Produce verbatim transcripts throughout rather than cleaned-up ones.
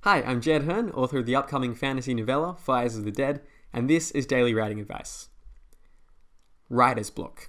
Hi, I'm Jed Hearn, author of the upcoming fantasy novella Fires of the Dead, and this is Daily Writing Advice. Writer's block.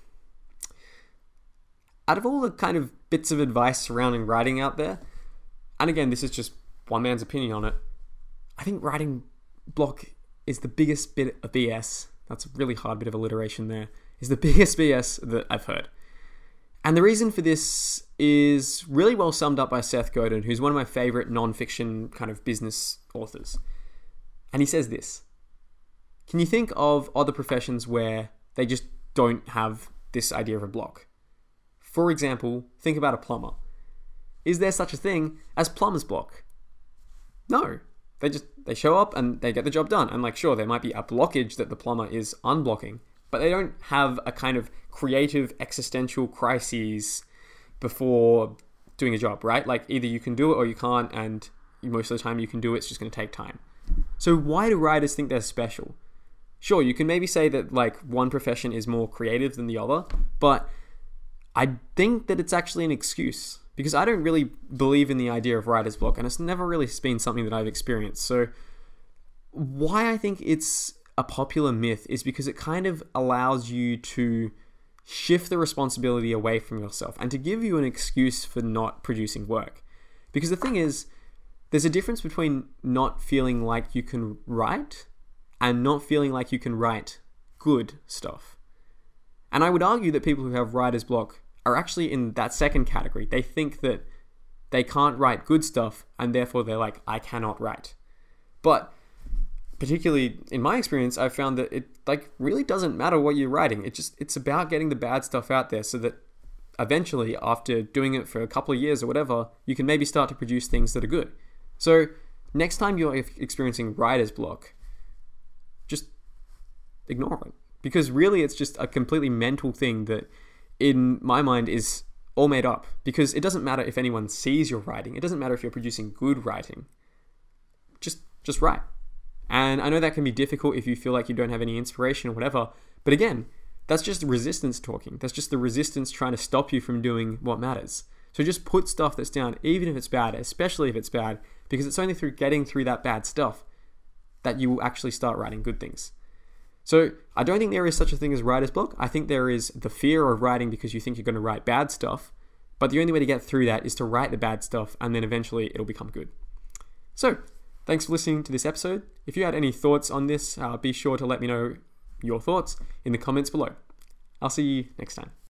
Out of all the kind of bits of advice surrounding writing out there, and again, this is just one man's opinion on it, I think writing block is the biggest bit of B S. That's a really hard bit of alliteration there. Is the biggest B S that I've heard. And the reason for this is really well summed up by Seth Godin, who's one of my favorite non-fiction kind of business authors. And he says this: can you think of other professions where they just don't have this idea of a block? For example, think about a plumber. Is there such a thing as plumber's block? No. They just, they show up and they get the job done. And like, sure, there might be a blockage that the plumber is unblocking, but they don't have a kind of creative existential crises before doing a job, right? Like either you can do it or you can't, and most of the time you can do it, it's just going to take time. So why do writers think they're special? Sure, you can maybe say that like one profession is more creative than the other, but I think that it's actually an excuse, because I don't really believe in the idea of writer's block, and it's never really been something that I've experienced. So why I think it's a popular myth is because it kind of allows you to shift the responsibility away from yourself and to give you an excuse for not producing work. Because the thing is, there's a difference between not feeling like you can write and not feeling like you can write good stuff. And I would argue that people who have writer's block are actually in that second category. They think that they can't write good stuff, and therefore they're like, I cannot write. But particularly in my experience, I've found that it like really doesn't matter what you're writing. It just it's about getting the bad stuff out there, so that eventually, after doing it for a couple of years or whatever, you can maybe start to produce things that are good. So next time you're experiencing writer's block, just ignore it, because really it's just a completely mental thing that, in my mind, is all made up. Because it doesn't matter if anyone sees your writing. It doesn't matter if you're producing good writing. Just just write. And I know that can be difficult if you feel like you don't have any inspiration or whatever. But again, that's just resistance talking. That's just the resistance trying to stop you from doing what matters. So just put stuff that's down, even if it's bad, especially if it's bad, because it's only through getting through that bad stuff that you will actually start writing good things. So I don't think there is such a thing as writer's block. I think there is the fear of writing because you think you're going to write bad stuff. But the only way to get through that is to write the bad stuff, and then eventually it'll become good. So thanks for listening to this episode. If you had any thoughts on this, uh, be sure to let me know your thoughts in the comments below. I'll see you next time.